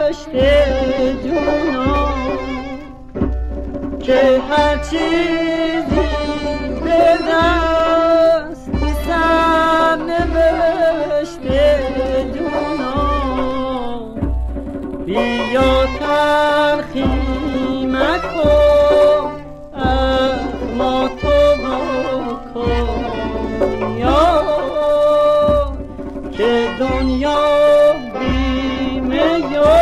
بهشت جونم که هر چیزی به دست سر نوشت جونم بیا تلخی مکن از ما تو بکن یا که دنیا بیمه یا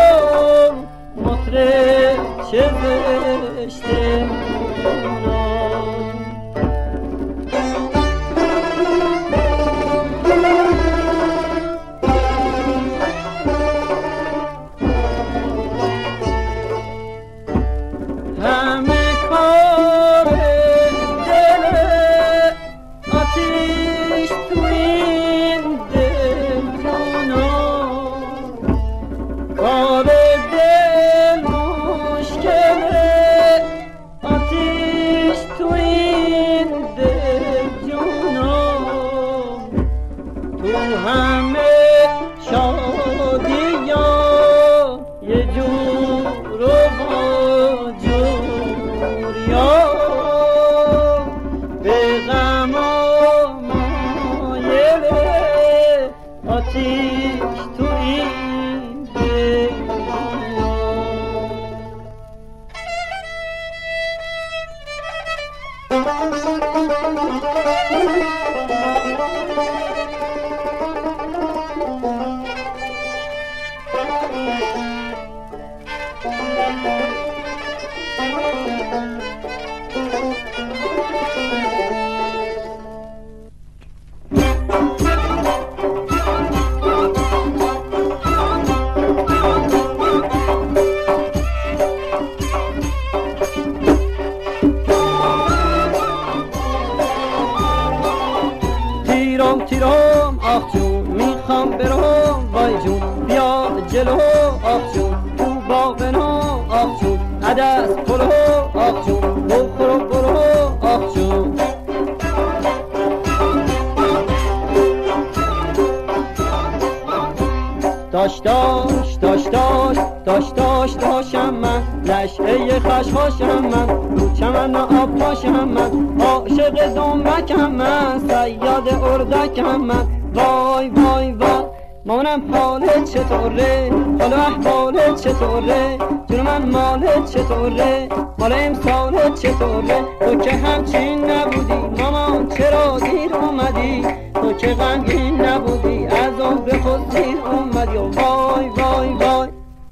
مطرب چه بشته همه کار دل آتیش تو این دل جونم کار دل مشکله آتیش تو این دل جونم تو همه شادی یا یه جور و با جور یا به غم و مایله آتیش تو این دل تیرم آخ جون میخوام برم وای جون بیا جلو آخ جون تو باغنا آخ جون عدس پلو آخ جون بخورو برو آخ جون داشتم من نشعه خشخاشم من رو چمن آب پاشم من عاشق دنبکم من صیاد اردکم من وای وای وای مامانم حالت چطوره حالا احوالت چطوره جون من مالت چطوره مال امسالت چطوره تو که همچین نبودی مامان چرا دیر اومدی تو که غمگین نبودی از عمر خود دیر اومدی وای وای وای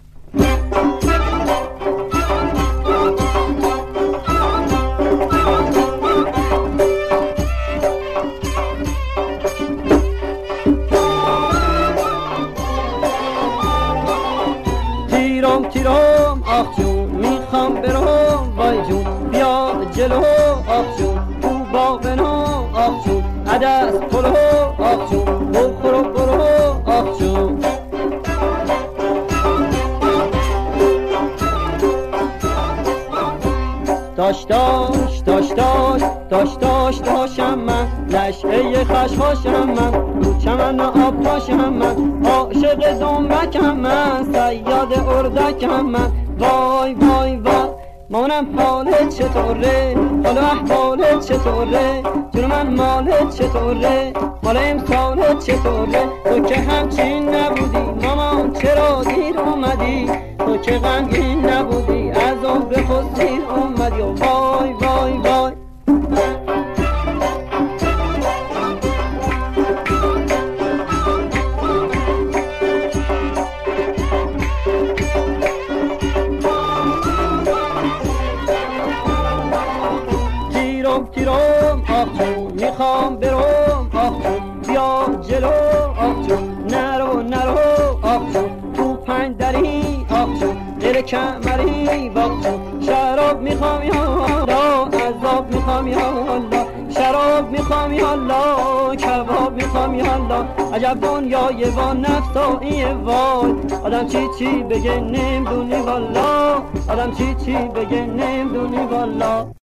تیرم آخ جون میخوام برم وای جون بیا جلو آخ جون تو باغنا آخ جون عدس پلو آخ جون بخورو برو آخ جون داشتم من نشعه خشخاشم من رو چمن آب پاشم من عاشق دنبکم من صیاد اردکم من وای وای وای مامانم حالت چطوره حالا احوالت چطوره جون من مالت چطوره مال امسالت چطوره تو که همچین نبودی مامان چرا دیر اومدی تو که غمگین نبودی از عمر خود دیر اومدی وای وای وای تیرم آخ جون میخوام برم آخ جون بیا جلو آخ جون نرو آخ جون تو پنج دری آخ جون دل کمری باخ جون شراب میخوام یا الله عذاب میخوام یا الله شراب میخوام یا الله کباب میخوام یا الله عجب دنیای وای نفسایی وای آدم چی بگه نمیدونی والا آدم چی بگه نمیدونی والا